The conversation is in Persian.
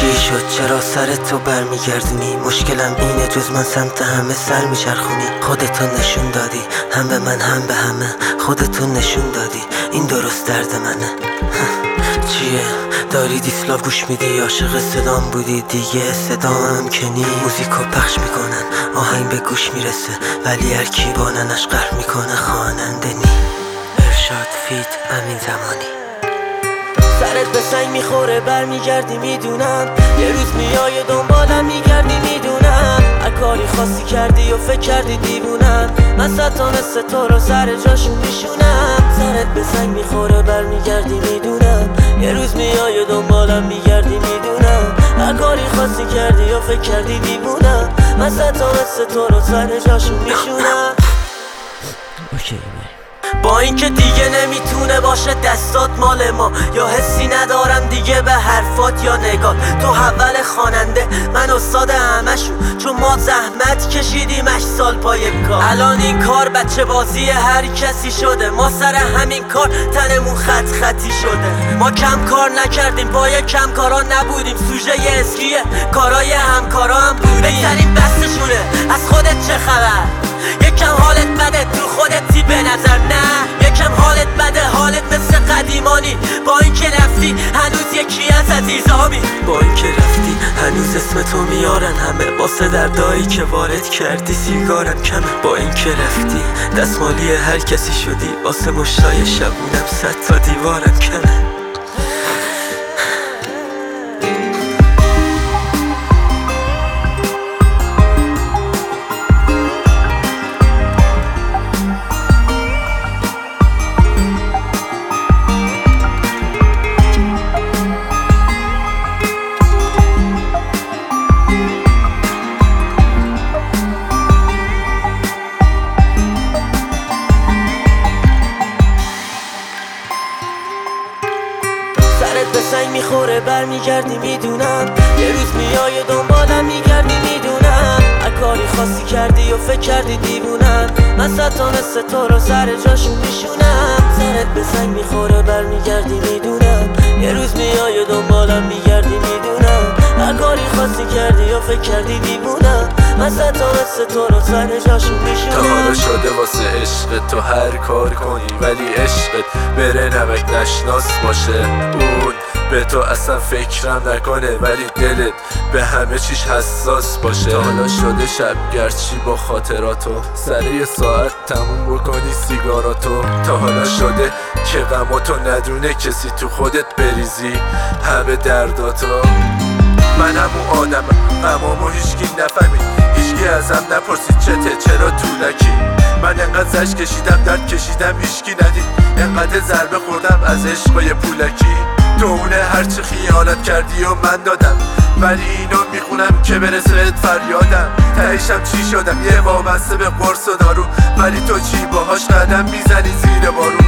چی شد چرا سر تو برمیگردونی؟ مشکلم اینه جز من سمت همه سر میچرخونی. خودتو نشون دادی هم به من هم به همه، خودتو نشون دادی این درست درد منه. چیه داری دیسلاک گوش میدی؟ عاشق صدام بودی دیگه صدام که نی. موزیکو پخش میکنن آهنگ به گوش میرسه، ولی هر کی با ننش قهر میکنه خواننده نی. ارشاد فیت امین زمانی. سرت به سنگ میخوره برمیگردی میدونم، یه روز میای دنبالم میگردی میدونم. هر کاری خاصی کردی و فکر کردی دیوونم، من ستانست تو رو سر جاشون میشونم. سرت به سنگ میخوره برمیگردی میدونم، یه روز میای دنبالم میگردی میدونم. هر کاری خاصی کردی و فکر کردی دیوونم، من ستانست تو رو سر جاشون میشونم. اوکی با اینکه دیگه نمیتونه باشه دستات مال ما، یا حسی ندارم دیگه به حرفات یا نگات. تو اول خواننده من استاد همشون، چون ما زحمت کشیدیم 8 سال پای کار. الان این کار بچه بازی هر کسی شده، ما سر همین کار تنمون خط خطی شده. ما کم کار نکردیم پای کم کارا نبودیم، سوژه اسکیه کارای همکارا هم بودیم. بهترین بستشونه از خودت چه خبر؟ یکم حالت بده تو خودتی به نظر نه، یکم حالت بده حالت مثل قدیمانی. با اینکه رفتی هنوز یکی از عزیزامی، با اینکه رفتی هنوز اسم تو میارن همه، واسه دردایی که وارد کردی سیگارم کمه. با اینکه رفتی دستمالی هر کسی شدی، واسه مشتای شبونم 100 تا دیوارم کمه. سرت به سنگ میخوره برمیگردی میدونم، یه روز میای دنبالم میگردی میدونم. هر کاری خاصی کردی و فکر کردی دیوونم، من ستانست تو رو سر جاشون میشونم. سرت به سنگ میخوره برمیگردی میدونم، یه روز میای دنبالم میگردی میدونم. هر کاری خاصی کردی و فکر کردی دیوونم، من ستانست تو رو سر جاشون میشونم. تا حالا شده واسه عشق تو هر کار کنی، ولی عشقت بره نمک نشناس باشه. اون به تو اصلا فکرم نکنه، ولی دلت به همه چیش حساس باشه. تا حالا شده شب گرچی با خاطراتو سر یه ساعت تموم بکنی سیگاراتو. تا حالا شده که غماتو ندونه کسی تو خودت بریزی همه درداتو. من همون آدمم غمامو هیچکی نفهمید، هیچکی ازم نپرسید چته چرا طولکی. من انقدر زش کشیدم درد کشیدم هیچکی ندید، انقدر ضربه خوردم از عشقای پولکی. تو اونه هرچی خیانت کردی و من دادم، ولی اینو میخونم که برسه بهت فریادم. تهیشم چی شدم؟ یه وابسته به قرص و دارو، ولی تو چی باهاش قدم میزنی زیر بارون.